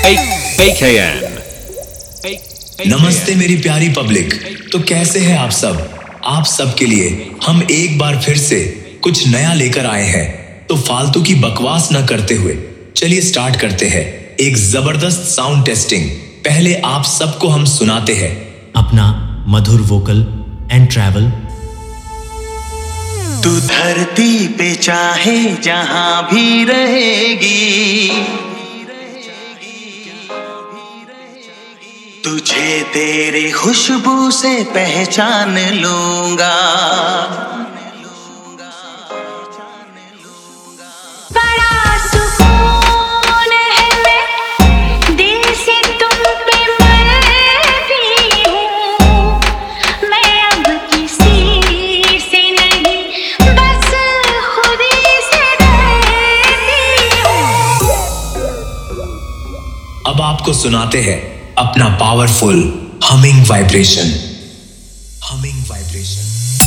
AKN. नमस्ते मेरी प्यारी पब्लिक। तो कैसे हैं आप सब? आप सब के लिए हम एक बार फिर से कुछ नया लेकर आए हैं। तो फालतू की बकवास न करते हुए चलिए स्टार्ट करते हैं एक जबरदस्त साउंड टेस्टिंग। पहले आप सबको हम सुनाते हैं अपना मधुर वोकल एंड ट्रैवल। तू धरती पे चाहे जहां भी रहेगी, तुझे तेरी खुशबू से पहचान लूंगा। बड़ा सुकून है, मैं दिल से तुम पे मरती हूँ। मैं अब किसी से नहीं, बस खुद ही से डरती हूँ। अब आपको सुनाते हैं अपना powerful humming vibration. Humming vibration.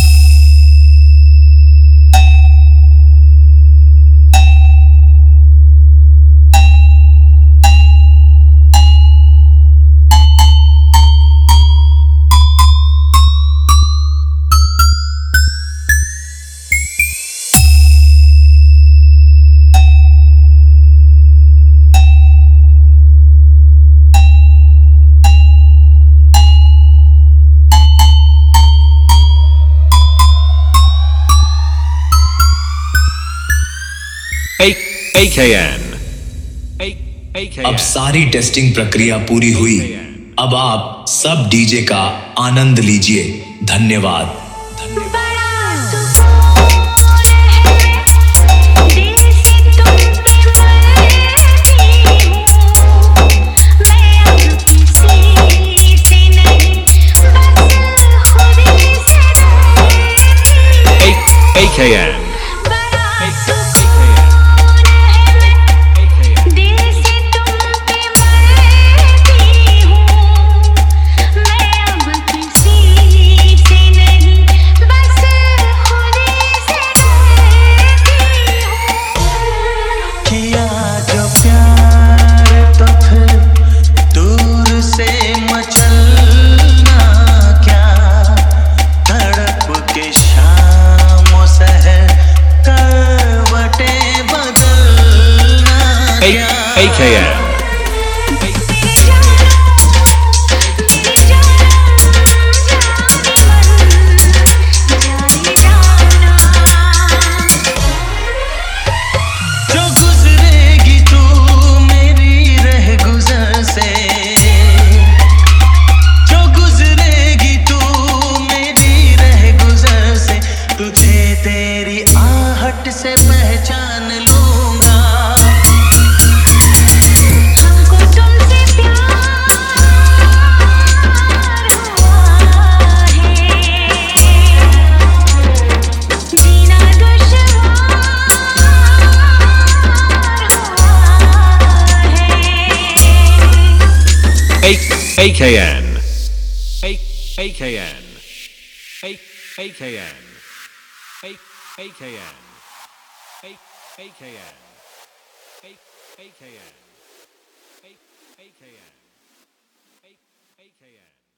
AKN. अब सारी टेस्टिंग प्रक्रिया पूरी हुई। अब आप सब डीजे का आनंद लीजिए। धन्यवाद। बड़ा सुकून है, मैं दिल से तुम पे मरती हूँ। मैं अब किसी से नहीं, बस खुद ही से डरती हूँ। AKN. बड़ा सुकून है, मैं दिल से तुम पे मरती हूँ। मैं अब किसी से नहीं, बस खुद ही से डरती हूँ। किया जो प्यार तो फिर दूर से मचलना क्या, तड़प के शाम सहर करवटें बदलना क्या। AKN. जो गुजरेगी तू मेरी रह गुजर से, जो गुजरेगी तू मेरी रह गुजर से, तुझे तेरी आहट से पहचान लूंगा। हमको तुमसे प्यार हुआ है, जीना दुश्वार हुआ है। AKN. AKN. AKN. AKN. AKN. AKN. AKN. AKN.